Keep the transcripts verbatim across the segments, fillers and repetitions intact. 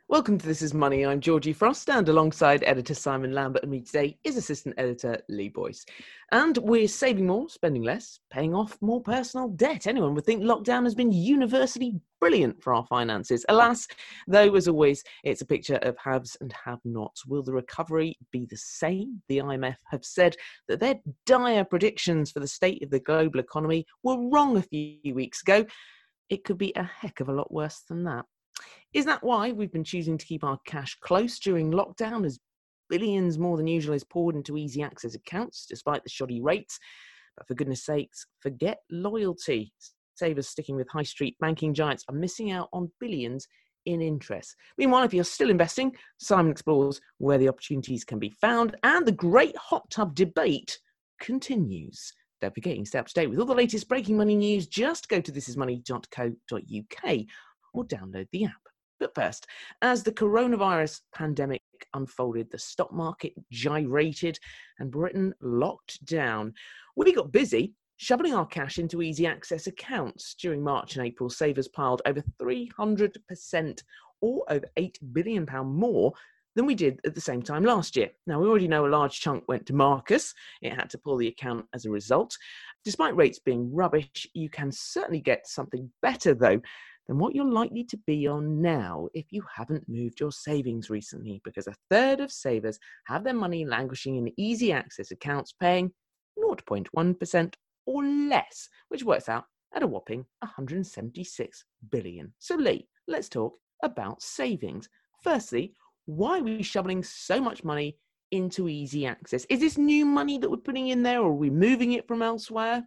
Welcome to This Is Money. I'm Georgie Frost, and alongside editor Simon Lambert and me today is assistant editor Lee Boyce. And we're saving more, spending less, paying off more personal debt. Anyone would think lockdown has been universally brilliant for our finances. Alas, though, as always, it's a picture of haves and have-nots. Will the recovery be the same? The I M F have said that their dire predictions for the state of the global economy were wrong a few weeks ago. It could be a heck of a lot worse than that. Is that why we've been choosing to keep our cash close during lockdown, as billions more than usual is poured into easy access accounts despite the shoddy rates? But for goodness sakes, forget loyalty. Savers sticking with high street banking giants are missing out on billions in interest. Meanwhile, if you're still investing, Simon explores where the opportunities can be found, and the great hot tub debate continues. Don't forget, you can stay up to date with all the latest breaking money news. Just go to this is money dot co dot uk or download the app. But first, as the coronavirus pandemic unfolded, the stock market gyrated and Britain locked down. We got busy shoveling our cash into easy access accounts. During March and April, savers piled over three hundred percent, or over eight billion pounds more than we did at the same time last year. Now, we already know a large chunk went to Marcus. It had to pull the account as a result. Despite rates being rubbish, you can certainly get something better, though, than what you're likely to be on now if you haven't moved your savings recently, because a third of savers have their money languishing in easy access accounts paying zero point one percent or less, which works out at a whopping one hundred seventy-six billion. So Lee, let's talk about savings. Firstly, why are we shoveling so much money into easy access? Is this new money that we're putting in there, or are we moving it from elsewhere?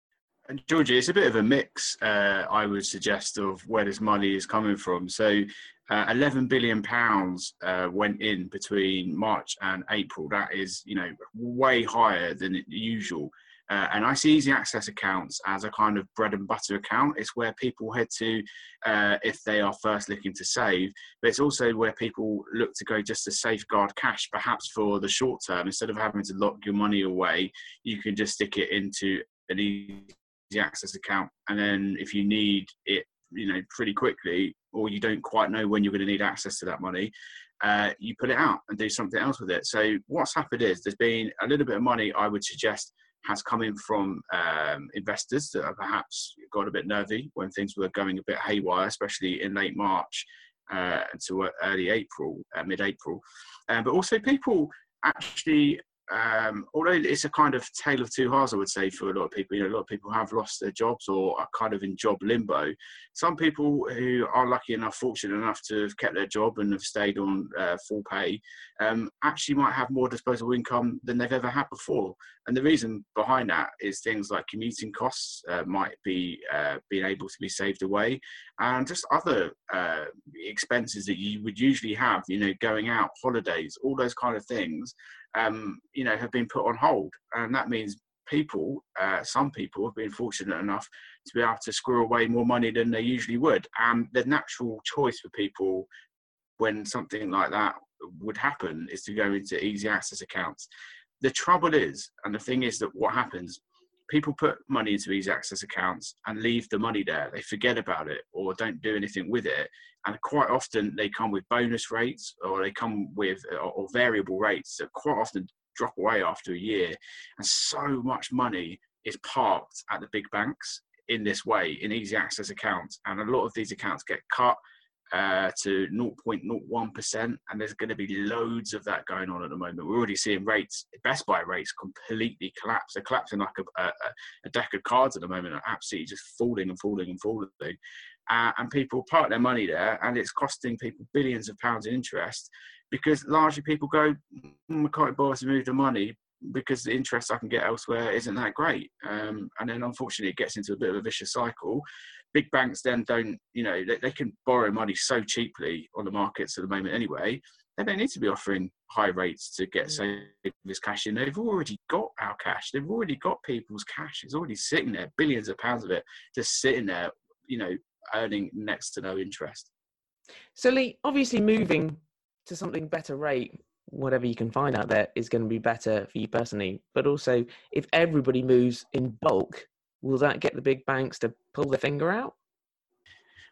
And Georgie, it's a bit of a mix, uh, I would suggest, of where this money is coming from. So uh, eleven billion pounds uh, went in between March and April. That is, you know, way higher than usual. Uh, and I see easy access accounts as a kind of bread and butter account. It's where people head to uh, if they are first looking to save, but it's also where people look to go just to safeguard cash, perhaps for the short term. Instead of having to lock your money away, you can just stick it into an easy access account, and then if you need it, you know, pretty quickly, or you don't quite know when you're going to need access to that money, uh, you put it out and do something else with it. So what's happened is there's been a little bit of money, I would suggest, has come in from um, investors that have perhaps got a bit nervy when things were going a bit haywire, especially in late March uh, until early April, uh, mid-April. Um, but also people actually, Um, although it's a kind of tale of two halves, I would say, for a lot of people. You know, a lot of people have lost their jobs or are kind of in job limbo. Some people who are lucky enough, fortunate enough to have kept their job and have stayed on uh, full pay, um, actually might have more disposable income than they've ever had before. And the reason behind that is things like commuting costs uh, might be uh, being able to be saved away, and just other uh, expenses that you would usually have, you know, going out, holidays, all those kind of things. Um, you know, have been put on hold. And that means people, uh, some people have been fortunate enough to be able to squirrel away more money than they usually would. And the natural choice for people when something like that would happen is to go into easy access accounts. The trouble is, and the thing is that what happens, people put money into easy access accounts and leave the money there. They forget about it or don't do anything with it. And quite often they come with bonus rates, or they come with or, or variable rates that quite often drop away after a year. And so much money is parked at the big banks in this way, in easy access accounts. And a lot of these accounts get cut uh, to zero point zero one percent. And there's going to be loads of that going on at the moment. We're already seeing rates, Best Buy rates, completely collapse. They're collapsing like a, a, a deck of cards at the moment, are absolutely just falling and falling and falling. Uh, and people park their money there, and it's costing people billions of pounds in interest, because largely people go, mm, I can't bother to move the money because the interest I can get elsewhere isn't that great. Um, and then unfortunately it gets into a bit of a vicious cycle. Big banks then don't, you know, they, they can borrow money so cheaply on the markets at the moment anyway. They don't need to be offering high rates to get savers cash in. They've already got our cash. They've already got people's cash. It's already sitting there, billions of pounds of it, just sitting there, you know, earning next to no interest. So Lee, obviously moving to something better rate, whatever you can find out there, is going to be better for you personally. But also, if everybody moves in bulk, will that get the big banks to pull their finger out?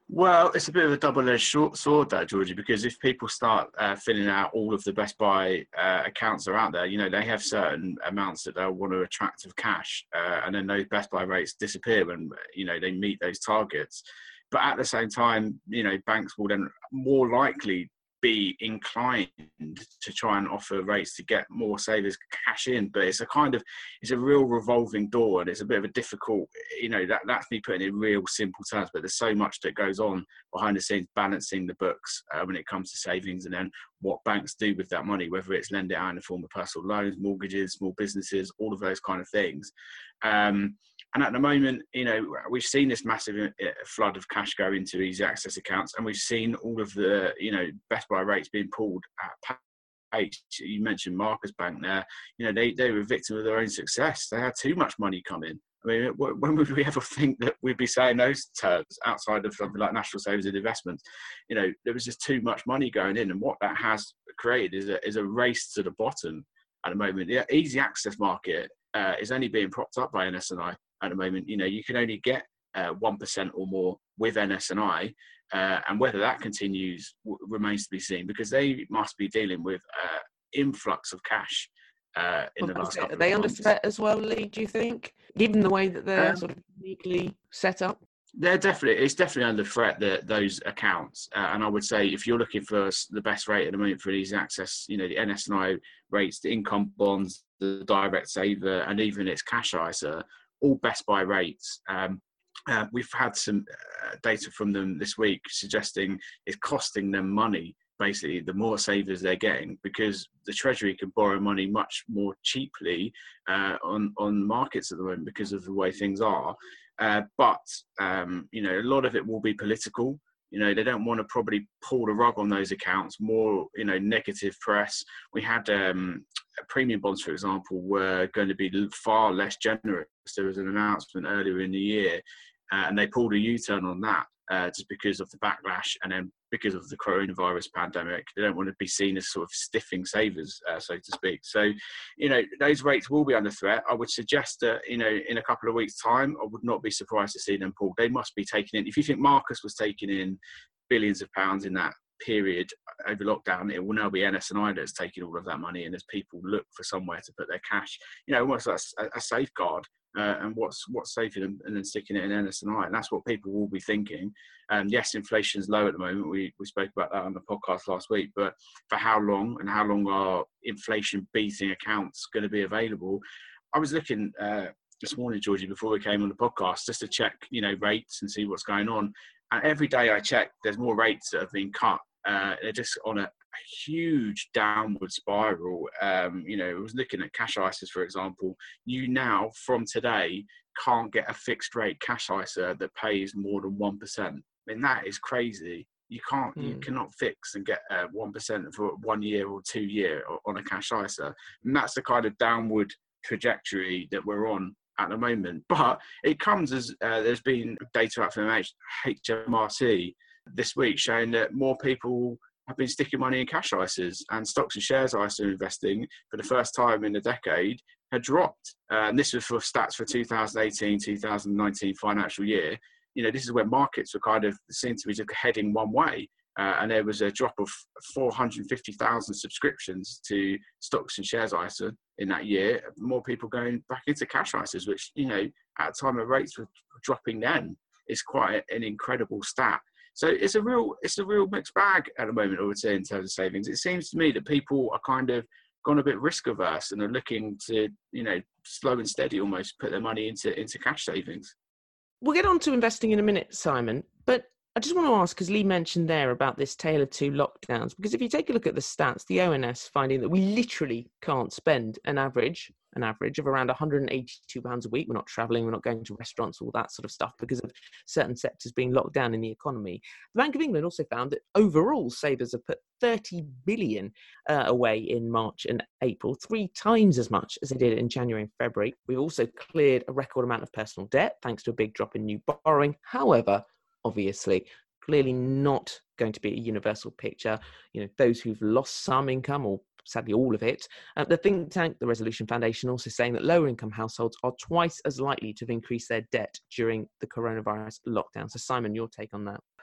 Well, it's a bit of a double-edged short sword there, Georgie, because if people start uh, filling out all of the Best Buy uh, accounts that are out there, you know, they have certain amounts that they'll want to attract of cash, uh, and then those Best Buy rates disappear when, you know, they meet those targets. But at the same time, you know, banks will then more likely be inclined to try and offer rates to get more savers cash in. But it's a kind of, it's a real revolving door, and it's a bit of a difficult, you know, that, that's me putting it in real simple terms, but there's so much that goes on behind the scenes balancing the books uh, when it comes to savings, and then what banks do with that money, whether it's lend it out in the form of personal loans, mortgages, small businesses, all of those kind of things. Um, And at the moment, you know, we've seen this massive flood of cash go into easy access accounts, and we've seen all of the, you know, Best Buy rates being pulled at pace. You mentioned Marcus Bank there. You know, they, they were a victim of their own success. They had too much money come in. I mean, when would we ever think that we'd be saying those terms outside of something like National Savings and Investments? You know, there was just too much money going in, and what that has created is a, is a race to the bottom at the moment. The easy access market uh, is only being propped up by N S N I. At the moment, you know, you can only get uh, one percent or more with N S N I, uh, and whether that continues w- remains to be seen, because they must be dealing with uh, influx of cash uh, in Well, the last it. couple Are of they months. under threat as well, Lee, do you think, given the way that they're Um, sort of uniquely set up? They're definitely, it's definitely under threat, that those accounts. Uh, and I would say if you're looking for the best rate at the moment for easy access, you know, the N S N I rates, the income bonds, the direct saver, and even its cash I S A, all Best Buy rates. Um, uh, we've had some uh, data from them this week suggesting it's costing them money, basically, the more savers they're getting, because the Treasury can borrow money much more cheaply uh, on, on markets at the moment because of the way things are. Uh, but, um, you know, a lot of it will be political. You know, they don't want to probably pull the rug on those accounts, more, you know, negative press. We had um, premium bonds, for example, were going to be far less generous. There was an announcement earlier in the year, uh, and they pulled a U-turn on that uh, just because of the backlash, and then because of the coronavirus pandemic. They don't want to be seen as sort of stiffing savers, uh, so to speak. So, you know, those rates will be under threat. I would suggest that, you know, in a couple of weeks' time, I would not be surprised to see them pulled. They must be taking in, if you think Marcus was taking in billions of pounds in that period over lockdown, it will now be N S N I that's taking all of that money, and as people look for somewhere to put their cash, you know, almost like a, a safeguard. Uh, and what's what's saving them, and then sticking it in N S N I, and that's what people will be thinking. Um, yes, inflation's low at the moment. We we spoke about that on the podcast last week. But for how long, and how long are inflation-beating accounts going to be available? I was looking uh, this morning, Georgie, before we came on the podcast, just to check, you know, rates and see what's going on. And every day I check, there's more rates that have been cut. Uh, they're just on a huge downward spiral. Um, you know, I was looking at cash I S As, for example. You now, from today, can't get a fixed rate cash I S A that pays more than one percent. I mean, that is crazy. You can't, mm. you cannot fix and get uh, one percent for one year or two year on a cash I S A. And that's the kind of downward trajectory that we're on at the moment. But it comes as uh, there's been data out from H M R C this week showing that more people have been sticking money in cash I S As, and stocks and shares I S A investing for the first time in a decade had dropped. Uh, and this was for stats for two thousand eighteen, two thousand nineteen financial year. You know, this is where markets were kind of seem to be just heading one way. Uh, and there was a drop of four hundred fifty thousand subscriptions to stocks and shares I S A in that year. More people going back into cash I S As, which, you know, at a time of rates were dropping then, is quite an incredible stat. So it's a real, it's a real mixed bag at the moment, I would say, in terms of savings. It seems to me that people are kind of gone a bit risk averse and are looking to, you know, slow and steady almost put their money into, into cash savings. We'll get on to investing in a minute, Simon, but I just want to ask, because Lee mentioned there about this tale of two lockdowns, because if you take a look at the stats, the O N S finding that we literally can't spend an average, an average of around one hundred eighty-two pounds a week. We're not travelling, we're not going to restaurants, all that sort of stuff, because of certain sectors being locked down in the economy. The Bank of England also found that overall savers have put thirty billion uh, away in March and April, three times as much as they did in January and February. We've also cleared a record amount of personal debt, thanks to a big drop in new borrowing. However, obviously, clearly not going to be a universal picture. You know, those who've lost some income, or sadly all of it. Uh, the think tank, the Resolution Foundation, also saying that lower income households are twice as likely to have increased their debt during the coronavirus lockdown. So Simon, your take on that?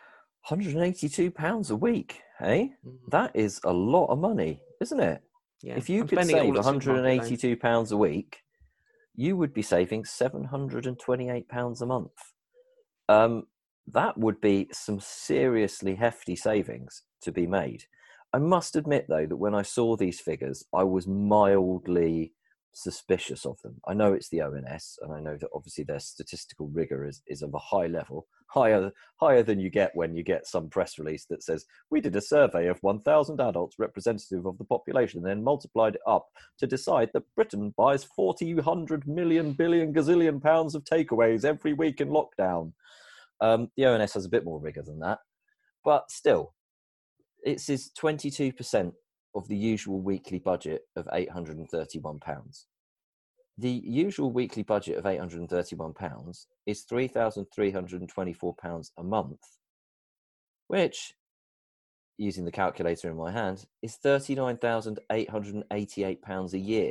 hundred eighty-two pounds a week, hey? Mm. That is a lot of money, isn't it? Yeah. If you I'm could spending it save all at one hundred supermarket eighty-two pounds a week, you would be saving seven hundred twenty-eight pounds a month. Um, that would be some seriously hefty savings to be made. I must admit, though, that when I saw these figures, I was mildly suspicious of them. I know it's the O N S, and I know that obviously their statistical rigor is, is of a high level, higher higher than you get when you get some press release that says, we did a survey of one thousand adults representative of the population and then multiplied it up to decide that Britain buys forty, one hundred million, billion, gazillion pounds of takeaways every week in lockdown. Um, the O N S has a bit more rigor than that, but still, it is twenty-two percent of the usual weekly budget of eight hundred thirty-one pounds. The usual weekly budget of eight hundred thirty-one pounds is three thousand three hundred twenty-four pounds a month, which, using the calculator in my hand, is thirty-nine thousand eight hundred eighty-eight pounds a year.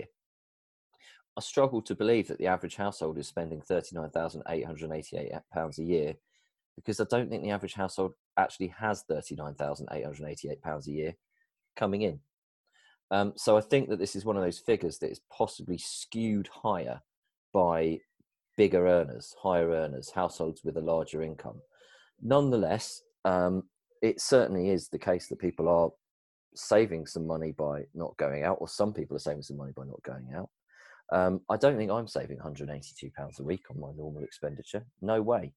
I struggle to believe that the average household is spending thirty-nine thousand eight hundred eighty-eight pounds a year, because I don't think the average household actually has thirty-nine thousand eight hundred eighty-eight pounds a year coming in. Um, so I think that this is one of those figures that is possibly skewed higher by bigger earners, higher earners, households with a larger income. Nonetheless, um, it certainly is the case that people are saving some money by not going out, or some people are saving some money by not going out. Um, I don't think I'm saving one hundred eighty-two pounds a week on my normal expenditure. No way.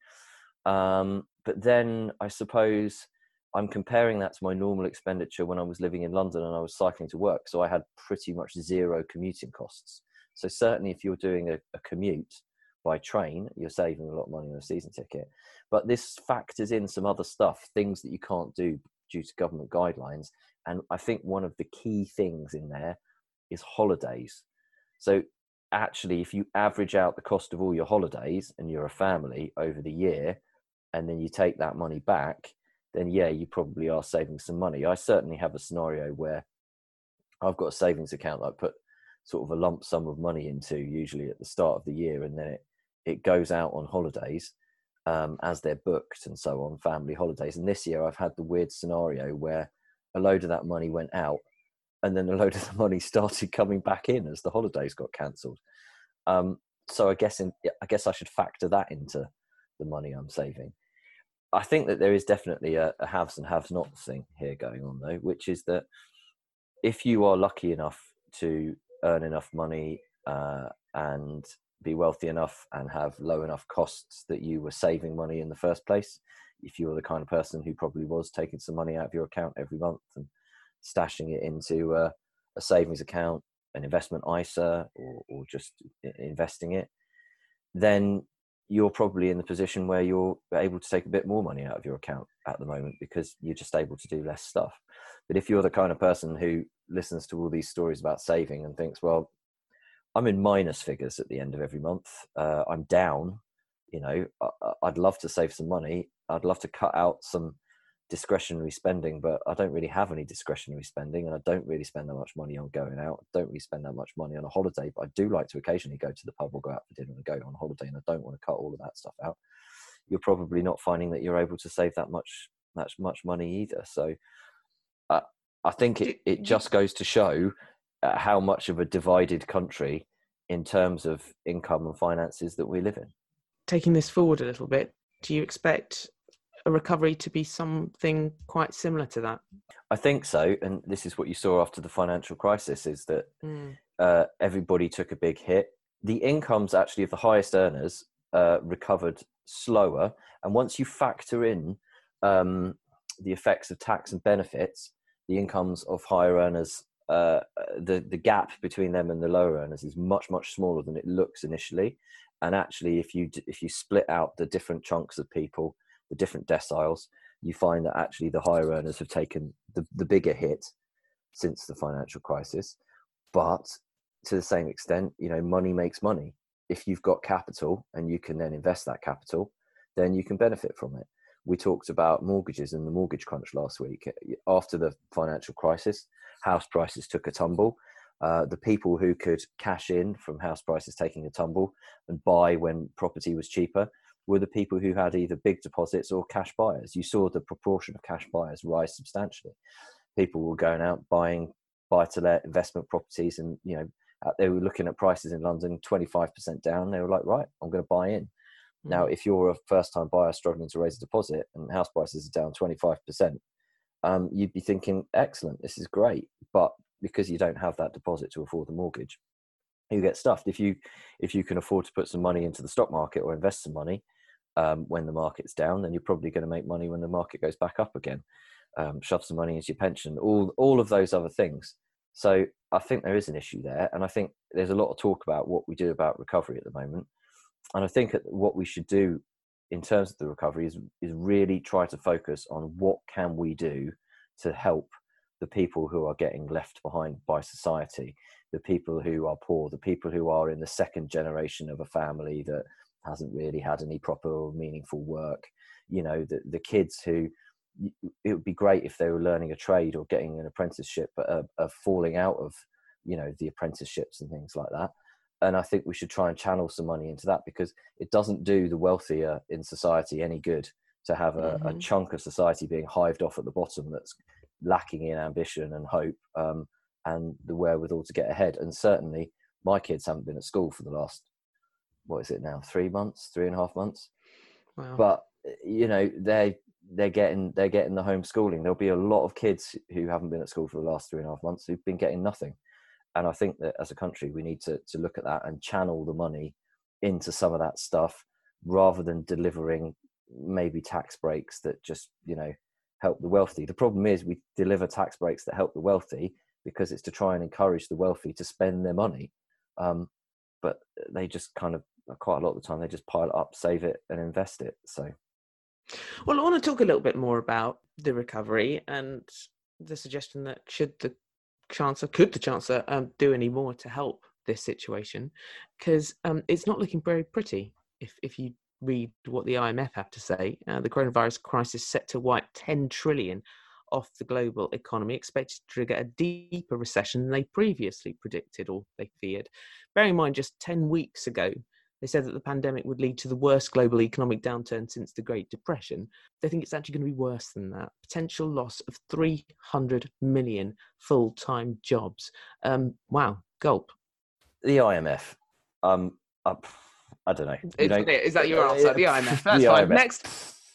Um, but then I suppose I'm comparing that to my normal expenditure when I was living in London and I was cycling to work. So I had pretty much zero commuting costs. So certainly if you're doing a, a commute by train, you're saving a lot of money on a season ticket. But this factors in some other stuff, things that you can't do due to government guidelines. And I think one of the key things in there is holidays. So actually, if you average out the cost of all your holidays and you're a family over the year, and then you take that money back, then yeah, you probably are saving some money. I certainly have a scenario where I've got a savings account that I put sort of a lump sum of money into, usually at the start of the year, and then it, it goes out on holidays um, as they're booked and so on, family holidays. And this year I've had the weird scenario where a load of that money went out and then a load of the money started coming back in as the holidays got cancelled. Um, so I guess in, I guess I should factor that into the money I'm saving. I think that there is definitely a, a haves and have nots thing here going on, though, which is that if you are lucky enough to earn enough money uh, and be wealthy enough and have low enough costs that you were saving money in the first place, if you were the kind of person who probably was taking some money out of your account every month and stashing it into a, a savings account, an investment I S A, or, or just investing it, then you're probably in the position where you're able to take a bit more money out of your account at the moment because you're just able to do less stuff. But if you're the kind of person who listens to all these stories about saving and thinks, well, I'm in minus figures at the end of every month, uh, I'm down, you know, I, I'd love to save some money. I'd love to cut out some discretionary spending, but I don't really have any discretionary spending, and I don't really spend that much money on going out. I don't really spend that much money on a holiday, but I do like to occasionally go to the pub or go out for dinner and go on holiday, and I don't want to cut all of that stuff out. You're probably not finding that you're able to save that much that much money either. So uh, I think it, it just goes to show uh, how much of a divided country in terms of income and finances that we live in. Taking this forward a little bit, do you expect a recovery to be something quite similar to that? I think so, and this is what you saw after the financial crisis, is that mm. uh, everybody took a big hit. The incomes actually of the highest earners uh, recovered slower, and once you factor in um, the effects of tax and benefits, the incomes of higher earners, uh, the, the gap between them and the lower earners is much, much smaller than it looks initially. And actually, if you if you split out the different chunks of people, the different deciles, you find that actually the higher earners have taken the, the bigger hit since the financial crisis. But to the same extent, you know, money makes money. If you've got capital and you can then invest that capital, then you can benefit from it. We talked about mortgages and the mortgage crunch last week. After the financial crisis, house prices took a tumble. Uh, the people who could cash in from house prices taking a tumble and buy when property was cheaper were the people who had either big deposits or cash buyers. You saw the proportion of cash buyers rise substantially. People were going out buying buy-to-let investment properties, and you know they were looking at prices in London twenty-five percent down. They were like, right, I'm going to buy in. Mm. Now, if you're a first-time buyer struggling to raise a deposit and house prices are down twenty-five percent, um, you'd be thinking, excellent, this is great. But because you don't have that deposit to afford the mortgage, you get stuffed. If you if you can afford to put some money into the stock market or invest some money um, when the market's down, then you're probably going to make money when the market goes back up again. Um, shove some money into your pension, all all of those other things. So I think there is an issue there, and I think there's a lot of talk about what we do about recovery at the moment. And I think what we should do in terms of the recovery is is really try to focus on what can we do to help the people who are getting left behind by society, the people who are poor, the people who are in the second generation of a family that hasn't really had any proper or meaningful work, you know, the, the kids who, it would be great if they were learning a trade or getting an apprenticeship, but are, are falling out of, you know, the apprenticeships and things like that. And I think we should try and channel some money into that, because it doesn't do the wealthier in society any good to have a, mm-hmm. a chunk of society being hived off at the bottom that's lacking in ambition and hope um, and the wherewithal to get ahead. And certainly my kids haven't been at school for the last, what is it now, three months, three and a half months. Wow. But, you know, they they're getting they're getting the homeschooling. There'll be a lot of kids who haven't been at school for the last three and a half months who've been getting nothing. And I think that as a country, we need to to look at that and channel the money into some of that stuff, rather than delivering maybe tax breaks that just, you know, help the wealthy. The problem is we deliver tax breaks that help the wealthy because it's to try and encourage the wealthy to spend their money. Um, but they just kind of, quite a lot of the time, they just pile it up, save it and invest it. So. Well, I want to talk a little bit more about the recovery and the suggestion that should the Chancellor, could the Chancellor um, do any more to help this situation? Because um, it's not looking very pretty. If if you read what the I M F have to say, uh, the coronavirus crisis set to wipe ten trillion off the global economy, expected to trigger a deeper recession than they previously predicted or they feared. Bearing in mind, just ten weeks ago, they said that the pandemic would lead to the worst global economic downturn since the Great Depression. They think it's actually going to be worse than that. Potential loss of three hundred million full-time jobs. Um, wow, gulp. The I M F. Um, I, I don't know. You know. Is that your answer? The I M F. That's fine. I M F. Next.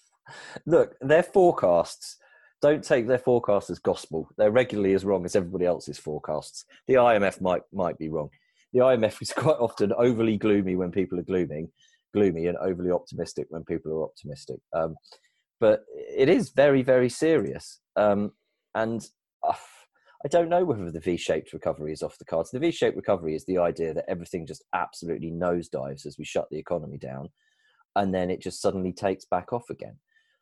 Look, their forecasts, don't take their forecasts as gospel. They're regularly as wrong as everybody else's forecasts. The I M F might might be wrong. The I M F is quite often overly gloomy when people are glooming, gloomy and overly optimistic when people are optimistic. Um, but it is very, very serious. Um, and uh, I don't know whether the V-shaped recovery is off the cards. The V-shaped recovery is the idea that everything just absolutely nosedives as we shut the economy down, and then it just suddenly takes back off again.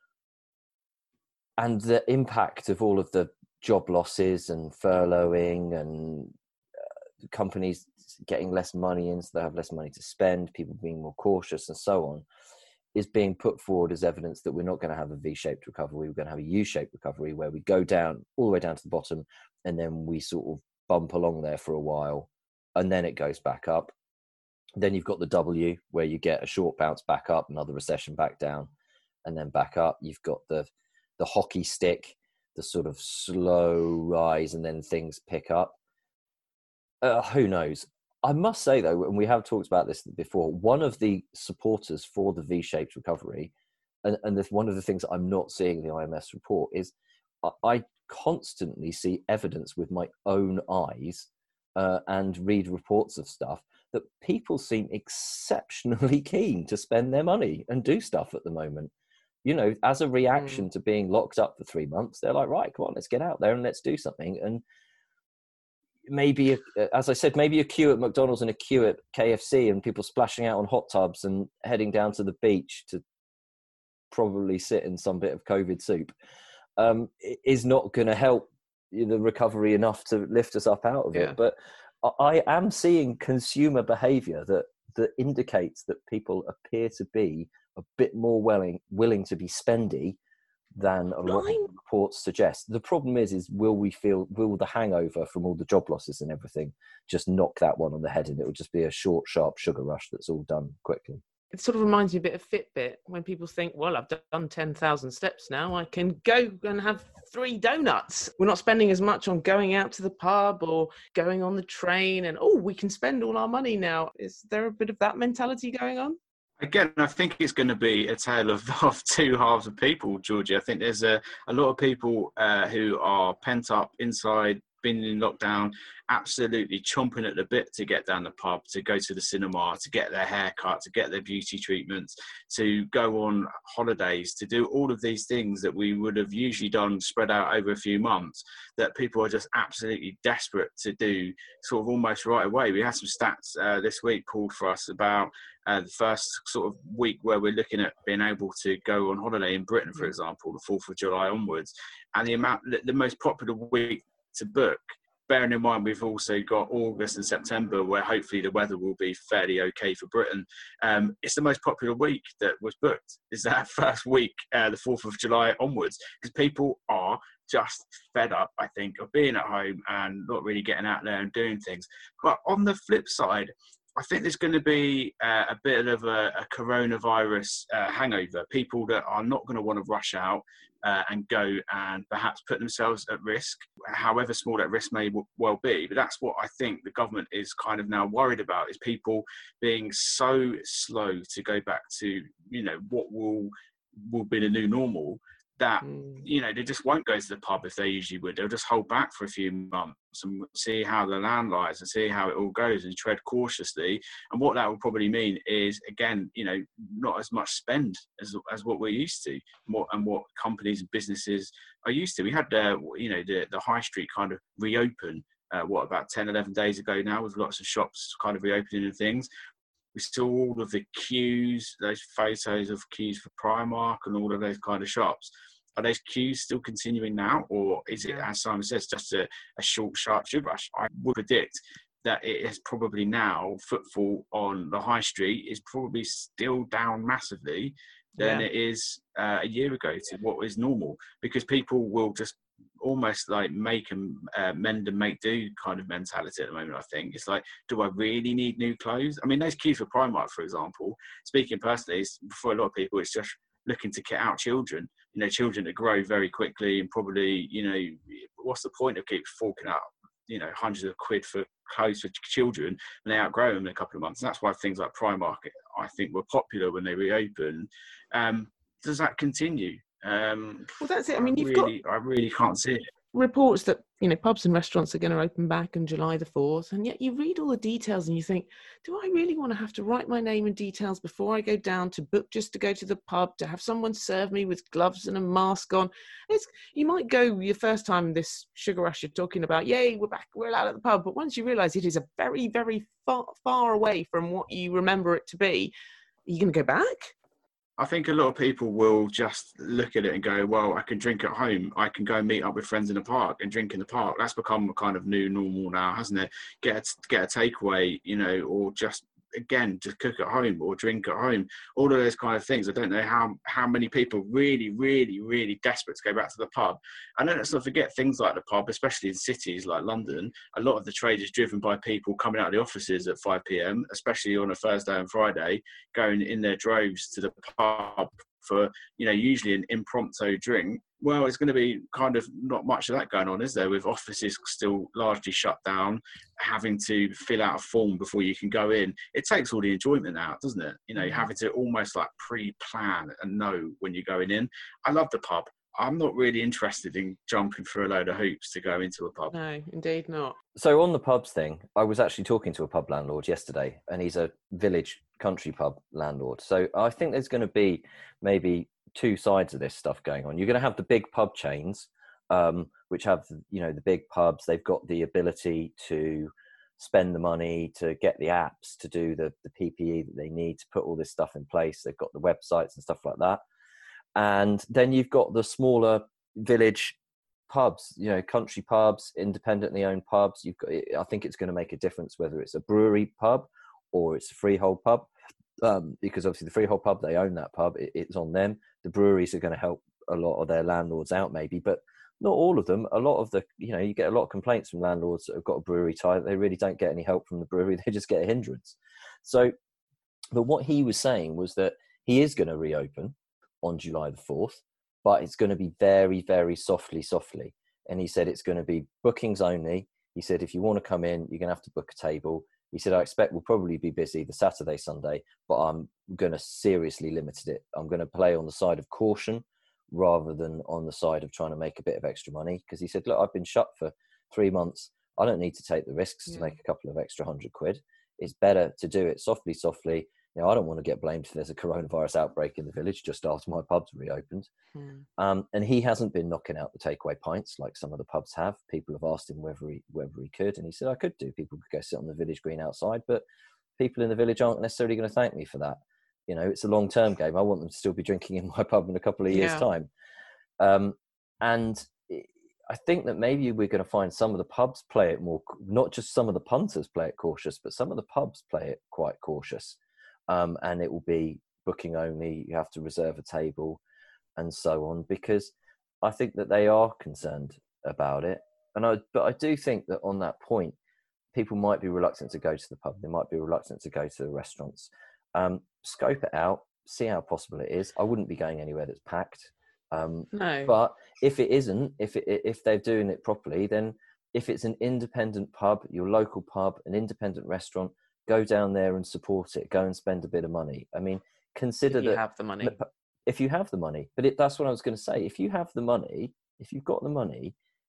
And the impact of all of the job losses and furloughing and uh, companies getting less money in, so they have less money to spend, people being more cautious and so on, is being put forward as evidence that we're not going to have a V-shaped recovery. We're going to have a U-shaped recovery where we go down all the way down to the bottom, and then we sort of bump along there for a while, and then it goes back up. Then you've got the W, where you get a short bounce back up, another recession back down, and then back up. You've got the the hockey stick, the sort of slow rise, and then things pick up. Uh, who knows? I must say, though, and we have talked about this before, one of the supporters for the V-shaped recovery, and, and this, one of the things that I'm not seeing in the I M F's report is I constantly see evidence with my own eyes uh, and read reports of stuff that people seem exceptionally keen to spend their money and do stuff at the moment. You know, as a reaction mm. to being locked up for three months, they're like, right, come on, let's get out there and let's do something. And maybe, as I said, maybe a queue at McDonald's and a queue at K F C and people splashing out on hot tubs and heading down to the beach to probably sit in some bit of COVID soup um, is not going to help you know, the recovery enough to lift us up out of yeah. it. But I am seeing consumer behaviour that, that indicates that people appear to be a bit more willing, willing to be spendy than a lot of the reports suggest. The problem is, is will we feel, will the hangover from all the job losses and everything just knock that one on the head, and it will just be a short, sharp sugar rush that's all done quickly? It sort of reminds me a bit of Fitbit, when people think, well, I've done ten thousand steps now, I can go and have three donuts. We're not spending as much on going out to the pub or going on the train and, oh, we can spend all our money now. Is there a bit of that mentality going on? Again, I think it's going to be a tale of, of two halves of people, Georgie. I think there's a, a lot of people uh, who are pent up inside, been in lockdown, absolutely chomping at the bit to get down the pub, to go to the cinema, to get their hair cut, to get their beauty treatments, to go on holidays, to do all of these things that we would have usually done spread out over a few months, that people are just absolutely desperate to do sort of almost right away. We had some stats uh, this week pulled for us about uh, the first sort of week where we're looking at being able to go on holiday in Britain, for example, the fourth of July onwards, and the amount, the most popular week to book, bearing in mind we've also got August and September where hopefully the weather will be fairly okay for Britain. Um, it's the most popular week that was booked, is that first week, uh, the fourth of July onwards, because people are just fed up, I think, of being at home and not really getting out there and doing things. But on the flip side, I think there's going to be uh, a bit of a, a coronavirus uh, hangover. People that are not going to want to rush out uh, and go and perhaps put themselves at risk, however small that risk may w- well be. But that's what I think the government is kind of now worried about, is people being so slow to go back to, you know, what will will be the new normal, that, you know, they just won't go to the pub if they usually would. They'll just hold back for a few months and see how the land lies and see how it all goes and tread cautiously. And what that will probably mean is, again, you know, not as much spend as as what we're used to, more, and what companies and businesses are used to. We had, uh, you know, the, the high street kind of reopen, uh, what, about ten, eleven days ago now, with lots of shops kind of reopening and things. We saw all of the queues, those photos of queues for Primark and all of those kind of shops. Are those queues still continuing now, or is it, as Simon says, just a, a short, sharp sugar rush? I would predict that it is probably now, footfall on the high street is probably still down massively than Yeah. it is uh, a year ago to what is normal, because people will just almost like make and uh, mend and make do kind of mentality at the moment. I think it's like, do I really need new clothes? I mean, those queues for Primark, for example, speaking personally, it's, for a lot of people, it's just looking to get out children, you know, children that grow very quickly, and probably, you know, what's the point of keep forking out, you know, hundreds of quid for clothes for children when they outgrow them in a couple of months? And that's why things like Primark, I think, were popular when they reopened. Um, does that continue? Um, Well, that's it. I mean, I you've really, got I really can't see it. reports that, you know, pubs and restaurants are going to open back on July the fourth, and yet you read all the details and you think, do I really want to have to write my name and details before I go down to book just to go to the pub, to have someone serve me with gloves and a mask on? It's, you might go your first time this sugar rush you're talking about, yay, we're back, we're out at the pub, but once you realise it is a very, very far, far away from what you remember it to be, are you going to go back? I think a lot of people will just look at it and go, well, I can drink at home. I can go and meet up with friends in the park and drink in the park. That's become a kind of new normal now, hasn't it? Get a, get a takeaway, you know, or just, again, just cook at home or drink at home. All of those kind of things. I don't know how, how many people really, really, really desperate to go back to the pub. And then let's not forget things like the pub, especially in cities like London. A lot of the trade is driven by people coming out of the offices at five p.m, especially on a Thursday and Friday, going in their droves to the pub for, you know, usually an impromptu drink. Well, it's going to be kind of not much of that going on, is there? With offices still largely shut down, having to fill out a form before you can go in. It takes all the enjoyment out, doesn't it? You know, having to almost like pre-plan and know when you're going in. I love the pub. I'm not really interested in jumping through a load of hoops to go into a pub. No, indeed not. So on the pubs thing, I was actually talking to a pub landlord yesterday, and he's a village country pub landlord. So I think there's going to be maybe two sides of this stuff going on. You're going to have the big pub chains, um, which have, you know, the big pubs. They've got the ability to spend the money, to get the apps, to do the, the P P E that they need to put all this stuff in place. They've got the websites and stuff like that. And then you've got the smaller village pubs, you know, country pubs, independently owned pubs. You've got, I think it's going to make a difference whether it's a brewery pub or it's a freehold pub, um, because obviously the freehold pub, they own that pub. It, it's on them. The breweries are going to help a lot of their landlords out maybe, but not all of them. A lot of the, you know, you get a lot of complaints from landlords that have got a brewery tie. They really don't get any help from the brewery. They just get a hindrance. So But what he was saying was that he is going to reopen on July the fourth, but it's going to be very, very softly, softly. And he said it's going to be bookings only. He said, if you want to come in, you're going to have to book a table. He said, I expect we'll probably be busy the Saturday, Sunday, but I'm going to seriously limit it. I'm going to play on the side of caution rather than on the side of trying to make a bit of extra money. Because he said, look, I've been shut for three months. I don't need to take the risks yeah. to make a couple of extra hundred quid. It's better to do it softly, softly. You know, I don't want to get blamed if there's a coronavirus outbreak in the village just after my pubs reopened. Hmm. Um, and he hasn't been knocking out the takeaway pints like some of the pubs have. People have asked him whether he whether he could, and he said, I could do. People could go sit on the village green outside, but people in the village aren't necessarily going to thank me for that. You know, it's a long-term game. I want them to still be drinking in my pub in a couple of years' yeah. time. Um, and I think that maybe we're going to find some of the pubs play it more, not just some of the punters play it cautious, but some of the pubs play it quite cautious. Um, and it will be booking only. You have to reserve a table and so on, because I think that they are concerned about it. And I, but I do think that on that point, people might be reluctant to go to the pub. They might be reluctant to go to the restaurants. Um, scope it out, see how possible it is. I wouldn't be going anywhere that's packed. Um, no. But if it isn't, if it, if they're doing it properly, then if it's an independent pub, your local pub, an independent restaurant, go down there and support it. Go and spend a bit of money. I mean, consider if you that have the money. If you have the money, but it, that's what I was going to say. If you have the money, if you've got the money,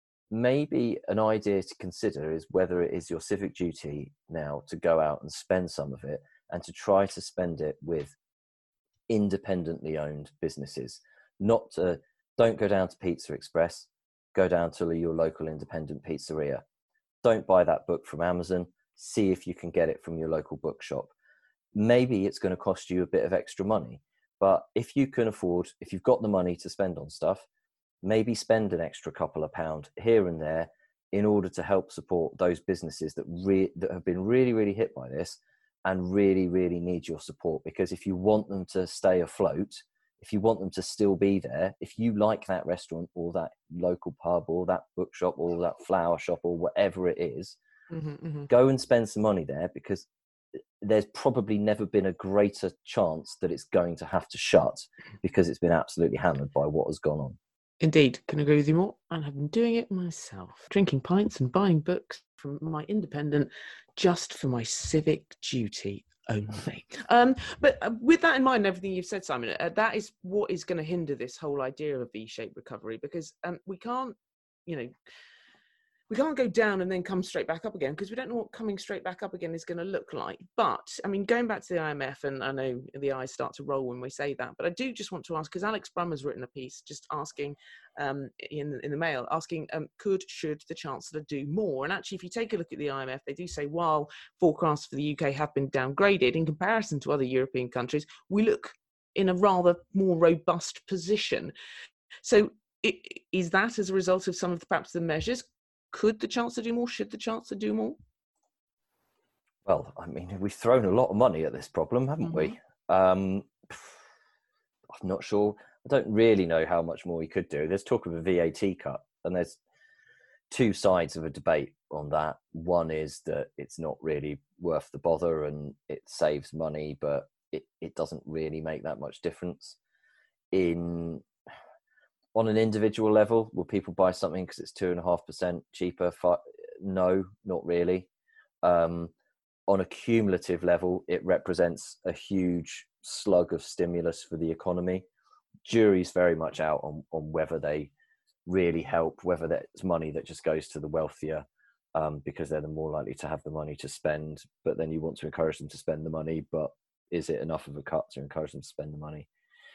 maybe an idea to consider is whether it is your civic duty now to go out and spend some of it, and to try to spend it with independently owned businesses. Not to, don't go down to Pizza Express, go down to your local independent pizzeria. Don't buy that book from Amazon. See if you can get it from your local bookshop. Maybe it's going to cost you a bit of extra money, but if you can afford, if you've got the money to spend on stuff, maybe spend an extra couple of pound here and there in order to help support those businesses that re- that have been really, really hit by this and really, really need your support. Because if you want them to stay afloat, if you want them to still be there, if you like that restaurant or that local pub or that bookshop or that flower shop or whatever it is, mm-hmm, mm-hmm. go and spend some money there, because there's probably never been a greater chance that it's going to have to shut because it's been absolutely hammered by what has gone on. Indeed, can agree with you more, and I've been doing it myself. Drinking pints and buying books from my independent just for my civic duty only. Um, but uh, with that in mind and everything you've said, Simon, uh, that is what is going to hinder this whole idea of V-shaped recovery, because um, we can't, you know, we can't go down and then come straight back up again, because we don't know what coming straight back up again is going to look like. But, I mean, going back to the I M F, and I know the eyes start to roll when we say that, but I do just want to ask, because Alex Brum has written a piece just asking, um, in, in the Mail, asking, um, could, should the Chancellor do more? And actually, if you take a look at the I M F, they do say, while forecasts for the U K have been downgraded, in comparison to other European countries, we look in a rather more robust position. So it, is that as a result of some of the, perhaps the measures? Could the Chancellor do more? Should the Chancellor do more? Well, I mean, we've thrown a lot of money at this problem, haven't mm-hmm. we? Um, I'm not sure. I don't really know how much more he could do. There's talk of a V A T cut, and there's two sides of a debate on that. One is that it's not really worth the bother and it saves money, but it, it doesn't really make that much difference. In On an individual level, will people buy something because it's two and a half percent cheaper? No, not really. Um, on a cumulative level, it represents a huge slug of stimulus for the economy. Jury's very much out on, on whether they really help, whether that's money that just goes to the wealthier um, because they're the more likely to have the money to spend. But then you want to encourage them to spend the money, but is it enough of a cut to encourage them to spend the money?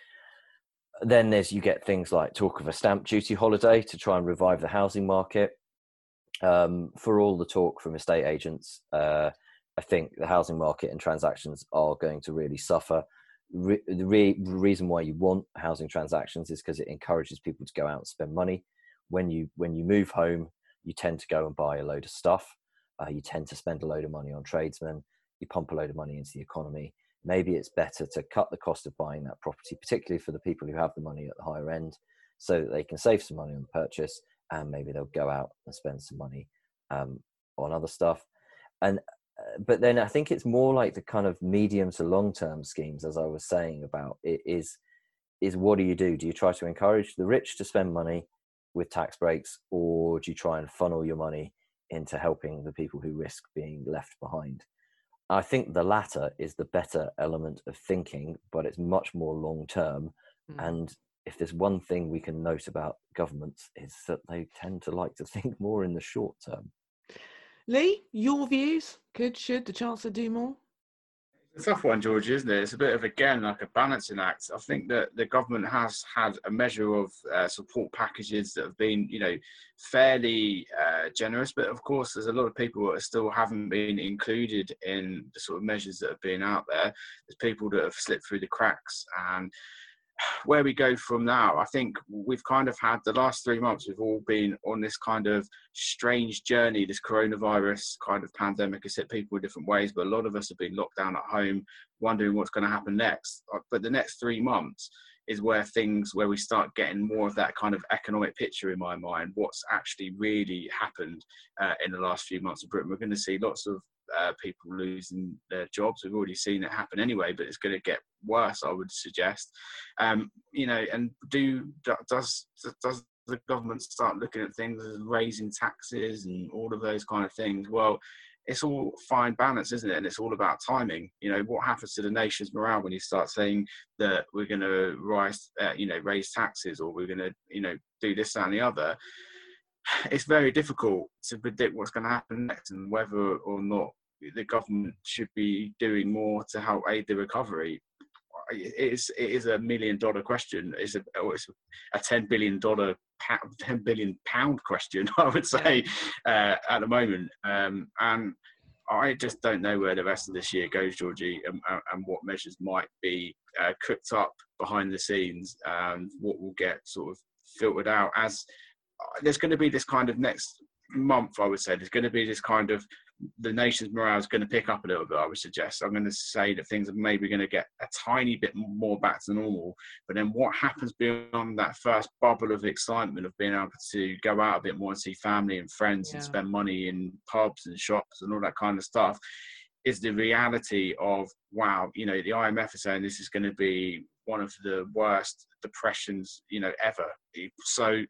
Then there's, you get things like talk of a stamp duty holiday to try and revive the housing market. Um, for all the talk from estate agents, uh, I think the housing market and transactions are going to really suffer. Re- the re- reason why you want housing transactions is because it encourages people to go out and spend money. When you when you move home, you tend to go and buy a load of stuff. Uh, you tend to spend a load of money on tradesmen. You pump a load of money into the economy. Maybe it's better to cut the cost of buying that property, particularly for the people who have the money at the higher end, so that they can save some money on the purchase, and maybe they'll go out and spend some money um, on other stuff. And but then I think it's more like the kind of medium to long term schemes, as I was saying about it, is is what do you do? Do you try to encourage the rich to spend money with tax breaks, or do you try and funnel your money into helping the people who risk being left behind? I think the latter is the better element of thinking, but it's much more long term. Mm. And if there's one thing we can note about governments, is that they tend to like to think more in the short term. Lee, your views? Could, should the Chancellor do more? It's a tough one, Georgie, isn't it? It's a bit of, again, like a balancing act. I think that the government has had a measure of uh, support packages that have been, you know, fairly uh, generous. But of course, there's a lot of people that still haven't been included in the sort of measures that have been out there. There's people that have slipped through the cracks. And where we go from now, I think we've kind of had the last three months, we've all been on this kind of strange journey. This coronavirus kind of pandemic has hit people in different ways, but a lot of us have been locked down at home, wondering what's going to happen next. But the next three months is where things, where we start getting more of that kind of economic picture in my mind, what's actually really happened uh, in the last few months of Britain. We're going to see lots of Uh, people losing their jobs. We've already seen it happen anyway, but it's going to get worse, I would suggest. Um, you know, and do does does the government start looking at things as raising taxes and all of those kind of things? Well, it's all fine balance, isn't it? And it's all about timing. You know, what happens to the nation's morale when you start saying that we're going to rise, uh, you know, raise taxes, or we're going to, you know, do this, that, and the other? It's very difficult to predict what's going to happen next, and whether or not the government should be doing more to help aid the recovery. It is, it is a million dollar question. It's a, it's a ten billion dollar, ten billion pound question, I would say, uh, at the moment. Um, and I just don't know where the rest of this year goes, Georgie, and, and what measures might be uh, cooked up behind the scenes, and what will get sort of filtered out. As there's going to be this kind of next month, I would say, there's going to be this kind of, the nation's morale is going to pick up a little bit, I would suggest. I'm going to say that things are maybe going to get a tiny bit more back to normal. But then what happens beyond that first bubble of excitement of being able to go out a bit more and see family and friends, yeah, and spend money in pubs and shops and all that kind of stuff, is the reality of, wow, you know, the I M F is saying this is going to be one of the worst depressions, you know, ever. So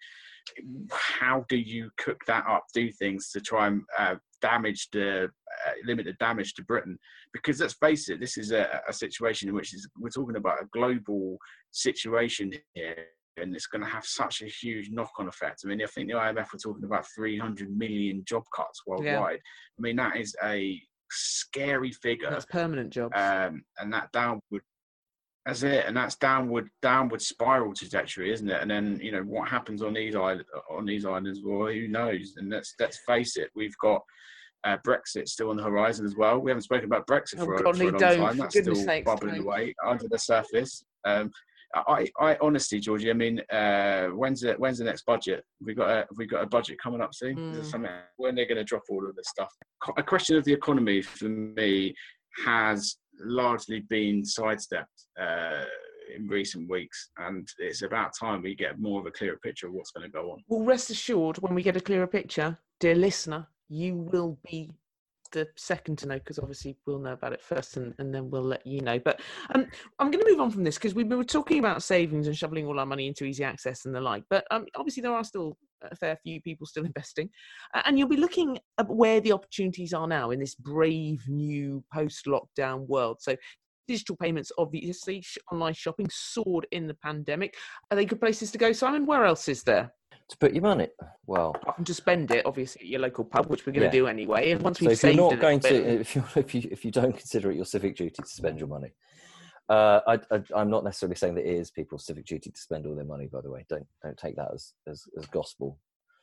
how do you cook that up, do things to try and uh, damage the, uh, limit the damage to Britain? Because let's face it, this is a, a situation in which is, we're talking about a global situation here, and it's going to have such a huge knock-on effect. I mean, I think the I M F were talking about three hundred million job cuts worldwide. Yeah. I mean, that is a scary figure. That's permanent jobs. Um, and that downward, that's it, and that's downward downward spiral trajectory, isn't it? And then, you know, what happens on these island, on these islands? Well, who knows? And let's let's face it, we've got uh, Brexit still on the horizon as well. We haven't spoken about Brexit oh, for, God, for a long don't. time. That's still sakes, bubbling don't. away under the surface. Um, I, I honestly, Georgie, I mean, uh, when's the when's the next budget? Have we got a have we got a budget coming up soon? Mm. Is there something, when they're going to drop all of this stuff? A question of the economy for me has largely been sidestepped uh, in recent weeks, and it's about time we get more of a clearer picture of what's going to go on. Well, rest assured, when we get a clearer picture, dear listener, you will be the second to know, because obviously we'll know about it first, and, and then we'll let you know. But um, I'm going to move on from this, because we were talking about savings and shoveling all our money into easy access and the like, but um, obviously there are still a fair few people still investing, and you'll be looking at where the opportunities are now in this brave new post-lockdown world. So digital payments, obviously, online shopping soared in the pandemic. Are they good places to go, Simon? Where else is there to put your money? Well, and to spend it, obviously, at your local pub, which we're going yeah. to do anyway. And once we've so if saved you're not going bit, to, if you if you if you don't consider it your civic duty to spend your money, uh, I, I, I'm not necessarily saying that it is people's civic duty to spend all their money. By the way, don't don't take that as as, as gospel.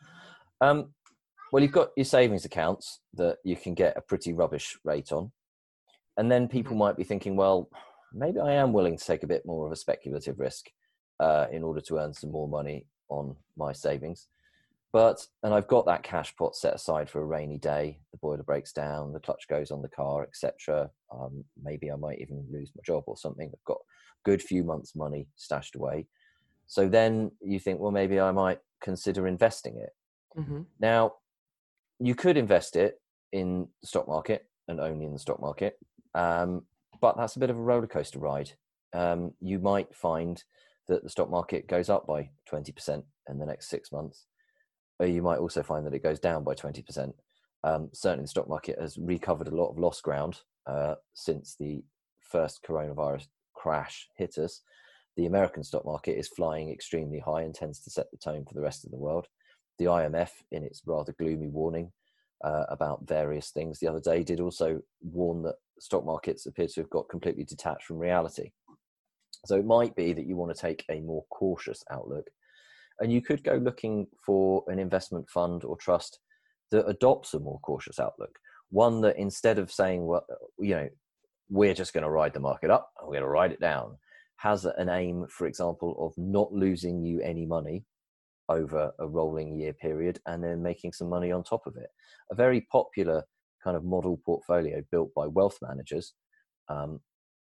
Um, well, you've got your savings accounts that you can get a pretty rubbish rate on, and then people mm-hmm. might be thinking, well, maybe I am willing to take a bit more of a speculative risk uh, in order to earn some more money on my savings. But, and I've got that cash pot set aside for a rainy day, the boiler breaks down, the clutch goes on the car, et cetera. Um, maybe I might even lose my job or something. I've got a good few months' money stashed away. So then you think, well, maybe I might consider investing it. Mm-hmm. Now, you could invest it in the stock market. and only in the stock market. Um, but that's a bit of a roller coaster ride. Um, you might find that the stock market goes up by twenty percent in the next six months. Or you might also find that it goes down by twenty percent. Um, certainly the stock market has recovered a lot of lost ground uh, since the first coronavirus crash hit us. The American stock market is flying extremely high and tends to set the tone for the rest of the world. The I M F, in its rather gloomy warning uh, about various things the other day, did also warn that stock markets appear to have got completely detached from reality. So it might be that you want to take a more cautious outlook, and you could go looking for an investment fund or trust that adopts a more cautious outlook. One that, instead of saying, well, you know, we're just going to ride the market up and we're going to ride it down, has an aim, for example, of not losing you any money over a rolling year period and then making some money on top of it. A very popular kind of model portfolio built by wealth managers. Um,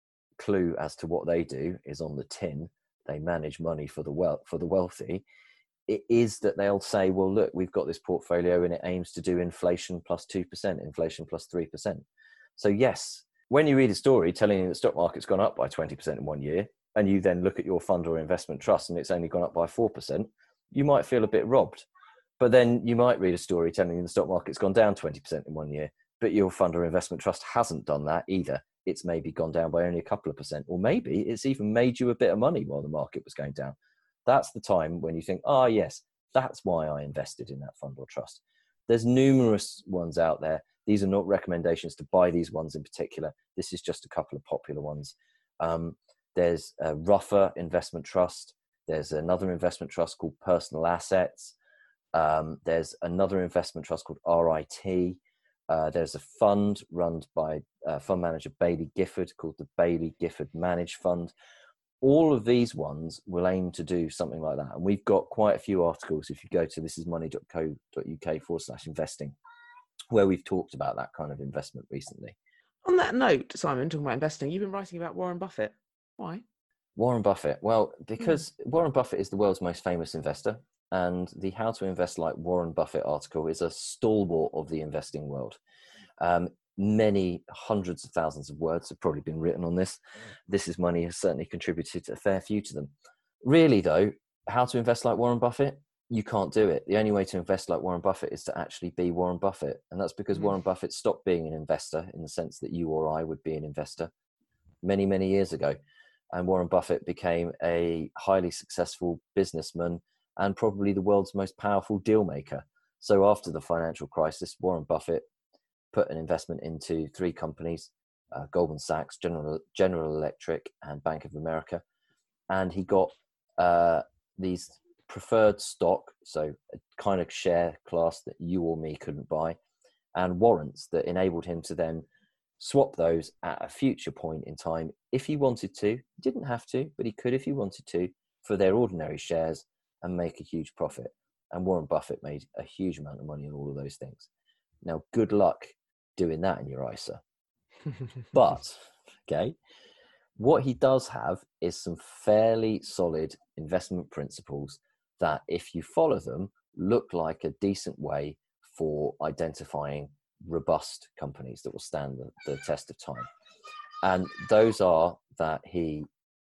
clue as to what they do is on the tin. They manage money for the wealth for the wealthy. It is that they'll say, well, look, we've got this portfolio and it aims to do inflation plus two percent, inflation plus three percent. So yes, when you read a story telling you the stock market's gone up by twenty percent in one year, and you then look at your fund or investment trust and it's only gone up by four percent, you might feel a bit robbed. But then you might read a story telling you the stock market's gone down twenty percent in one year, but your fund or investment trust hasn't done that either. It's maybe gone down by only a couple of percent, or maybe it's even made you a bit of money while the market was going down. That's the time when you think, oh yes, that's why I invested in that fund or trust. There's numerous ones out there. These are not recommendations to buy these ones in particular. This is just a couple of popular ones. Um, there's a Ruffer Investment Trust. There's another investment trust called Personal Assets. Um, there's another investment trust called R I T. Uh, there's a fund run by uh, fund manager Bailey Gifford called the Bailey Gifford Managed Fund. All of these ones will aim to do something like that. And we've got quite a few articles, if you go to thisismoney.co.uk forward slash investing, where we've talked about that kind of investment recently. On that note, Simon, talking about investing, you've been writing about Warren Buffett. Why? Warren Buffett. Well, because mm. Warren Buffett is the world's most famous investor. And the How to Invest Like Warren Buffett article is a stalwart of the investing world. Um, many hundreds of thousands of words have probably been written on this. This Is Money has certainly contributed a fair few to them. Really, though, how to invest like Warren Buffett? You can't do it. The only way to invest like Warren Buffett is to actually be Warren Buffett. And that's because mm. Warren Buffett stopped being an investor in the sense that you or I would be an investor many, many years ago. And Warren Buffett became a highly successful businessman and probably the world's most powerful deal maker. So after the financial crisis, Warren Buffett put an investment into three companies, uh, Goldman Sachs, General, General Electric, and Bank of America. And he got uh, these preferred stock, so a kind of share class that you or me couldn't buy, and warrants that enabled him to then swap those at a future point in time if he wanted to. He didn't have to, but he could if he wanted to, for their ordinary shares, and make a huge profit. And Warren Buffett made a huge amount of money on all of those things. Now, good luck doing that in your I S A. But, okay, what he does have is some fairly solid investment principles that, if you follow them, look like a decent way for identifying robust companies that will stand the, the test of time. And those are that he,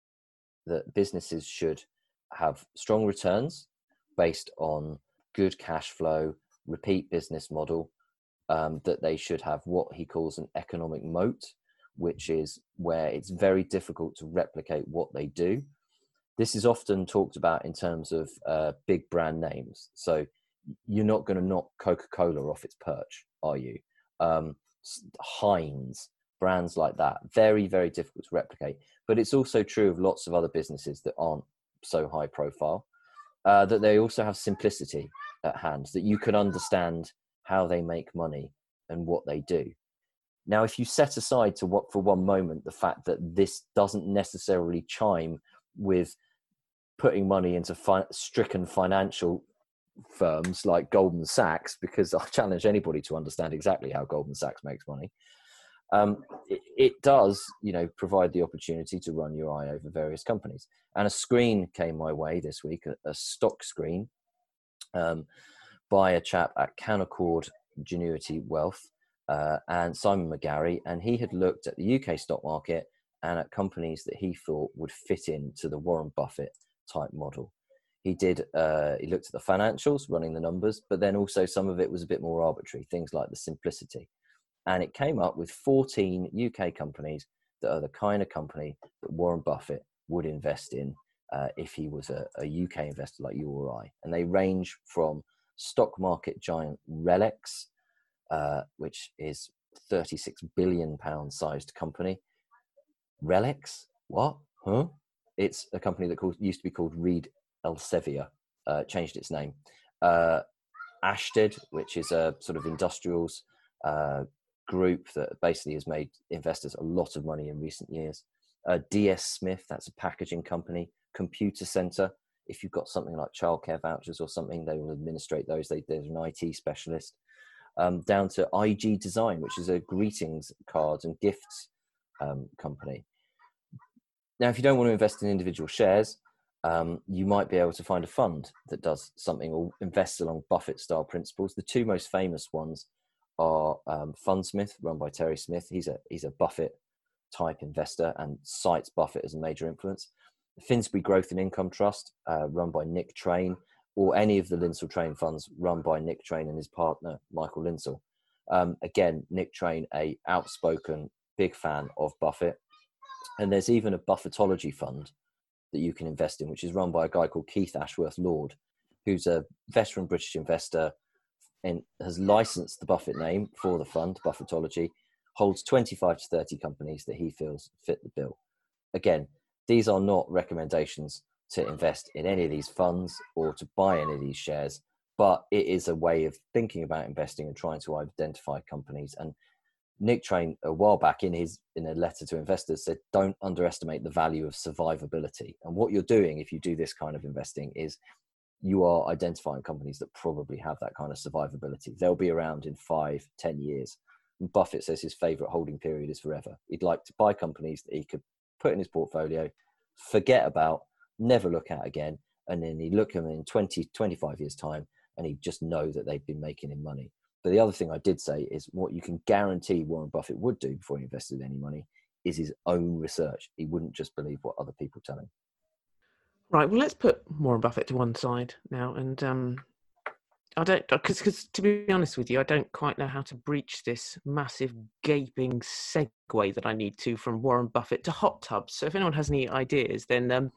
that businesses should have strong returns based on good cash flow, repeat business model, um, that they should have what he calls an economic moat, which is where it's very difficult to replicate what they do. This is often talked about in terms of uh, big brand names. So you're not going to knock Coca-Cola off its perch, are you? Um, Heinz, brands like that, very, very difficult to replicate. But it's also true of lots of other businesses that aren't so high profile, uh, that they also have simplicity at hand, that you can understand how they make money and what they do. Now, if you set aside to what for one moment the fact that this doesn't necessarily chime with putting money into fi- stricken financial firms like Goldman Sachs, because I challenge anybody to understand exactly how Goldman Sachs makes money. Um, it, it does, you know, provide the opportunity to run your eye over various companies. And a screen came my way this week, a, a stock screen um, by a chap at Canaccord Genuity Wealth, uh, and Simon McGarry, and he had looked at the U K stock market and at companies that he thought would fit into the Warren Buffett type model. He did. Uh, he looked at the financials, running the numbers, but then also some of it was a bit more arbitrary, things like the simplicity. And it came up with fourteen U K companies that are the kind of company that Warren Buffett would invest in uh, if he was a, a U K investor like you or I. And they range from stock market giant RELX, uh, which is thirty-six billion pound sized company. RELX? What? Huh? It's a company that called, used to be called Reed Elsevier, uh, changed its name. Uh, Ashtead, which is a sort of industrials uh, group that basically has made investors a lot of money in recent years. Uh, D S Smith, that's a packaging company. Computer Center, if you've got something like childcare vouchers or something, they will administrate those. They, there's an I T specialist. Um, down to I G Design, which is a greetings cards and gifts um, company. Now, if you don't want to invest in individual shares, um, you might be able to find a fund that does something or invests along Buffett-style principles. The two most famous ones are um, Fundsmith, run by Terry Smith. He's a he's a Buffett-type investor and cites Buffett as a major influence. Finsbury Growth and Income Trust, uh, run by Nick Train, or any of the Linsell Train funds run by Nick Train and his partner, Michael Linsell. Um, again, Nick Train, a outspoken big fan of Buffett. And there's even a Buffettology fund that you can invest in, which is run by a guy called Keith Ashworth Lord, who's a veteran British investor and has licensed the Buffett name for the fund, Buffettology, holds twenty-five to thirty companies that he feels fit the bill. Again, these are not recommendations to invest in any of these funds or to buy any of these shares, but it is a way of thinking about investing and trying to identify companies. And Nick Train, a while back in his in a letter to investors, said, don't underestimate the value of survivability. And what you're doing if you do this kind of investing is you are identifying companies that probably have that kind of survivability. They'll be around in five, ten years. And Buffett says his favorite holding period is forever. He'd like to buy companies that he could put in his portfolio, forget about, never look at again, and then he'd look at them in twenty, twenty-five years time and he'd just know that they've been making him money. But the other thing I did say is what you can guarantee Warren Buffett would do before he invested any money is his own research. He wouldn't just believe what other people tell him. Right, well, let's put Warren Buffett to one side now. And um, I don't, because to be honest with you, I don't quite know how to breach this massive gaping segue that I need to from Warren Buffett to hot tubs. So if anyone has any ideas, then um,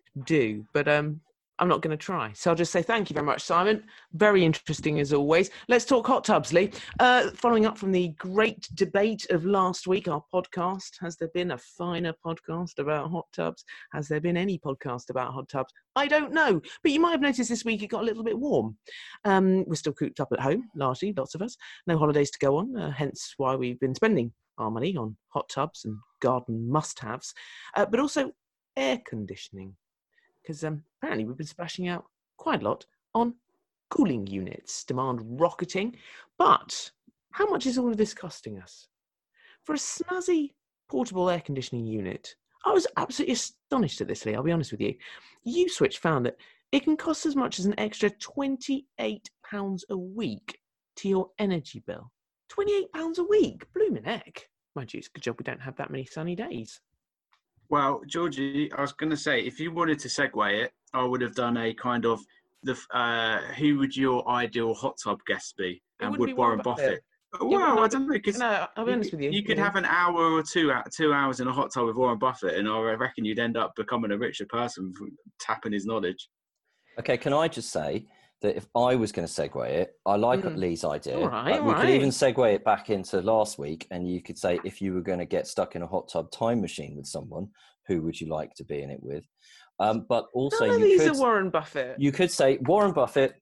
do. But um, I'm not going to try. So I'll just say thank you very much, Simon. Very interesting as always. Let's talk hot tubs, Lee. Uh, following up from the great debate of last week, our podcast. Has there been a finer podcast about hot tubs? Has there been any podcast about hot tubs? I don't know. But you might have noticed this week it got a little bit warm. Um, we're still cooped up at home, largely, lots of us. No holidays to go on, uh, hence why we've been spending our money on hot tubs and garden must-haves. Uh, but also air conditioning. Because um, apparently we've been splashing out quite a lot on cooling units, demand rocketing. But how much is all of this costing us? For a snazzy portable air conditioning unit, I was absolutely astonished at this, Lee, I'll be honest with you. Uswitch found that it can cost as much as an extra twenty-eight pounds a week to your energy bill. twenty-eight pounds a week? Blooming heck. Mind you, it's a good job we don't have that many sunny days. Well, Georgie, I was going to say, if you wanted to segue it, I would have done a kind of, the uh, who would your ideal hot tub guest be? And would Warren Buffett? Buffett. Well, I don't know. Cause no, I'll be honest with you. You could have an hour or two two hours in a hot tub with Warren Buffett, and I reckon you'd end up becoming a richer person from tapping his knowledge. Okay, can I just say that if I was going to segue it, I like mm. Lee's idea. All right, like all we right. could even segue it back into last week, and you could say if you were going to get stuck in a hot tub time machine with someone, who would you like to be in it with? Um, but also, None of you these could, are Warren Buffett. You could say Warren Buffett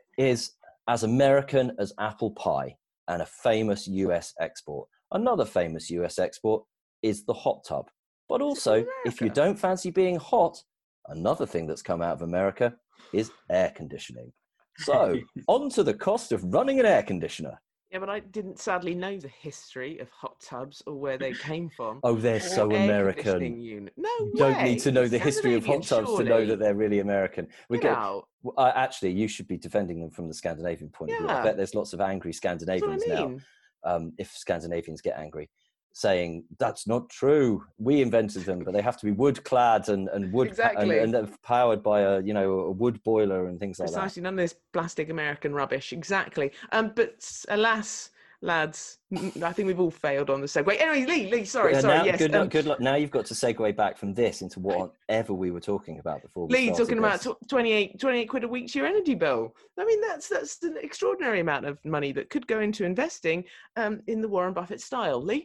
is as American as apple pie and a famous U S export. Another famous U S export is the hot tub. But also, if you don't fancy being hot, another thing that's come out of America is air conditioning. So, on to the cost of running an air conditioner. Yeah, but I didn't sadly know the history of hot tubs or where they came from. Oh, they're so American. Unit. No you way. don't need to know the history of hot tubs surely. to know that they're really American. We Get get, out. uh, actually, you should be defending them from the Scandinavian point yeah. of view. I bet there's lots of angry Scandinavians That's what I mean. now um, if Scandinavians get angry, saying that's not true. We invented them, but they have to be wood clad and, and wood exactly. and, and powered by a you know a wood boiler and things like Precisely, that. Precisely, none of this plastic American rubbish. Exactly. Um, but alas, lads, I think we've all failed on the segue. Anyway, Lee, Lee, sorry, uh, sorry. Now, yes. Good um, luck. Good luck. Now you've got to segue back from this into whatever we were talking about before. We Lee, talking this. about twenty-eight, twenty-eight quid a week to your energy bill. I mean, that's that's an extraordinary amount of money that could go into investing um, in the Warren Buffett style. Lee?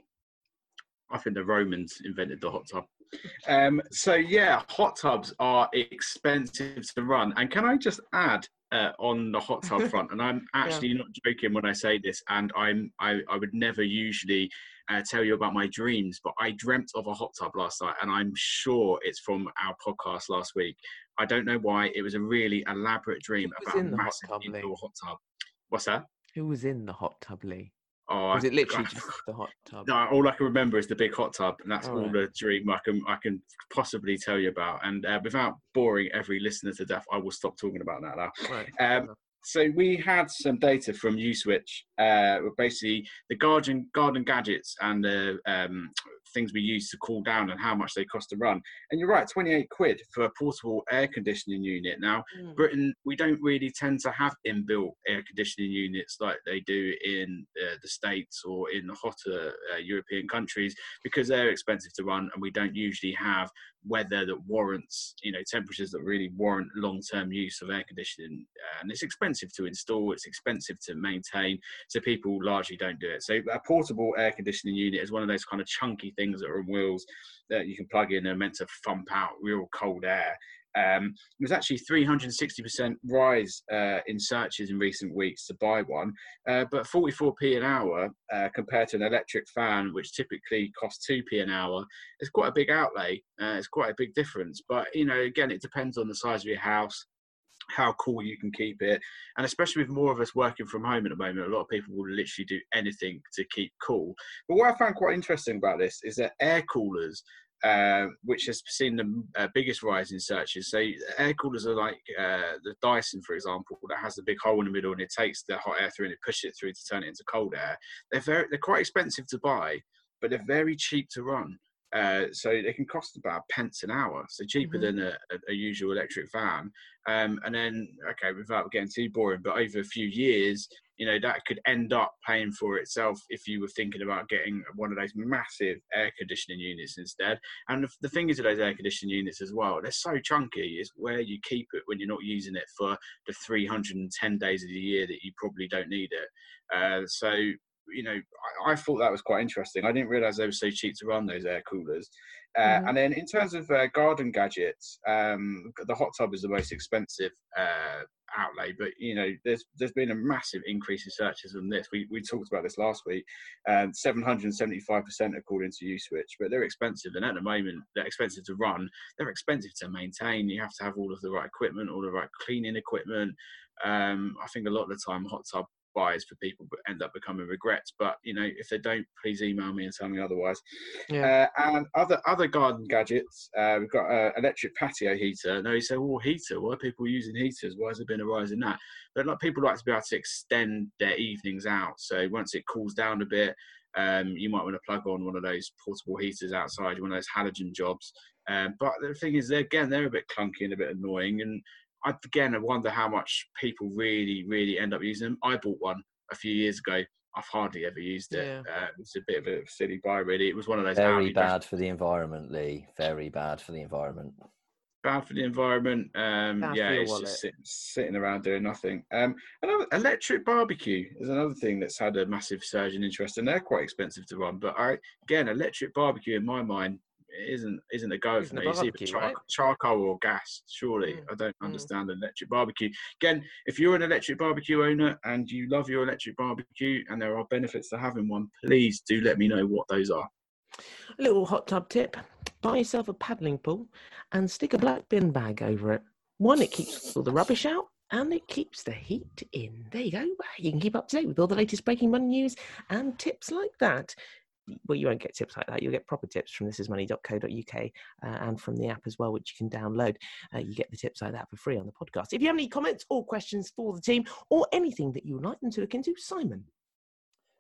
I think the Romans invented the hot tub. Um, so yeah, hot tubs are expensive to run. And can I just add uh, on the hot tub front, and I'm actually yeah. not joking when I say this, and I'm I, I would never usually uh, tell you about my dreams, but I dreamt of a hot tub last night, and I'm sure it's from our podcast last week. I don't know why. It was a really elaborate dream about a massive hot tub, indoor hot tub. What's that? Who was in the hot tub, Lee? Oh, was it literally I, just the hot tub? No, all I can remember is the big hot tub, and that's all, all right. the dream I can I can possibly tell you about. And uh, without boring every listener to death, I will stop talking about that now. Right. Um, so we had some data from USwitch, uh, basically the garden garden gadgets and the um, things we use to cool down and how much they cost to run. And you're right, twenty-eight quid for a portable air conditioning unit. Now, mm. Britain, we don't really tend to have inbuilt air conditioning units like they do in uh, the States or in the hotter uh, European countries, because they're expensive to run, and we don't usually have weather that warrants, you know, temperatures that really warrant long-term use of air conditioning. And it's expensive to install, it's expensive to maintain, so people largely don't do it. So a portable air conditioning unit is one of those kind of chunky things that are on wheels that you can plug in and are meant to thump out real cold air. Um, there's actually three hundred sixty percent rise uh, in searches in recent weeks to buy one, uh, but forty-four p an hour uh, compared to an electric fan, which typically costs two p an hour, is quite a big outlay. Uh, it's quite a big difference. But, you know, again, it depends on the size of your house, how cool you can keep it. And especially with more of us working from home at the moment, a lot of people will literally do anything to keep cool. But what I found quite interesting about this is that air coolers, Uh, which has seen the uh, biggest rise in searches. So air coolers are like uh, the Dyson, for example, that has the big hole in the middle, and it takes the hot air through and it pushes it through to turn it into cold air. They're very, they're quite expensive to buy, but they're very cheap to run. Uh, so they can cost about pence an hour, so cheaper mm-hmm. than a, a, a usual electric fan. Um, and then, okay, without getting too boring, but over a few years, you know, that could end up paying for itself if you were thinking about getting one of those massive air conditioning units instead. And the, the thing is with those air conditioning units as well, they're so chunky, is where you keep it when you're not using it for the three hundred ten days of the year that you probably don't need it. Uh, so, you know, I, I thought that was quite interesting. I didn't realise they were so cheap to run, those air coolers. Uh, mm-hmm. And then in terms of uh, garden gadgets, um, the hot tub is the most expensive uh, outlay, but you know, there's there's been a massive increase in searches on this. We we talked about this last week, um, seven hundred seventy-five percent according to USwitch, but they're expensive, and at the moment they're expensive to run. They're expensive to maintain. You have to have all of the right equipment, all the right cleaning equipment. Um, I think a lot of the time hot tub buys for people but end up becoming regrets, but you know, if they don't, please email me and tell me otherwise. Yeah. Uh, and other other garden gadgets, uh, we've got an electric patio heater. Now you say, well, heater, why are people using heaters? Why has there been a rise in that? But like, people like to be able to extend their evenings out, so once it cools down a bit, um, you might want to plug on one of those portable heaters outside, one of those halogen jobs. Um, but the thing is, they're, again, they're a bit clunky and a bit annoying, and I, again, I wonder how much people really, really end up using them. I bought one a few years ago. I've hardly ever used it. Yeah. Uh, it's a bit of a silly buy, really. It was one of those... Very bad for the environment, Lee. Very bad for the environment. Bad for the environment. Um, yeah, it's wallet. just sit, sitting around doing nothing. Um, another, electric barbecue is another thing that's had a massive surge in interest, and they're quite expensive to run. But I, again, electric barbecue, in my mind, isn't isn't a go for me. It's either char- right? charcoal or gas, surely. Mm. I don't mm. understand an electric barbecue. Again, if you're an electric barbecue owner and you love your electric barbecue and there are benefits to having one, please do let me know what those are. A little hot tub tip: buy yourself a paddling pool and stick a black bin bag over it. One, it keeps all the rubbish out, and it keeps the heat in. There you go. You can keep up to date with all the latest breaking money news and tips like that. Well, you won't get tips like that. You'll get proper tips from this is money dot co dot uk uh, and from the app as well, which you can download. Uh, you get the tips like that for free on the podcast. If you have any comments or questions for the team or anything that you would like them to look into, Simon.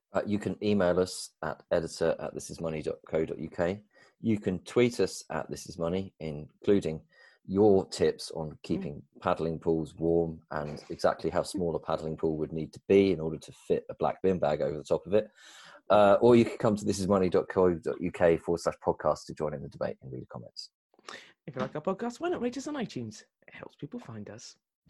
Uh, you can email us at editor at thisismoney.co.uk. You can tweet us at thisismoney, including your tips on keeping mm. paddling pools warm and exactly how small a paddling pool would need to be in order to fit a black bin bag over the top of it. Uh, or you can come to thisismoney.co.uk forward slash podcast to join in the debate and read the comments. If you like our podcast, why not rate us on iTunes? It helps people find us.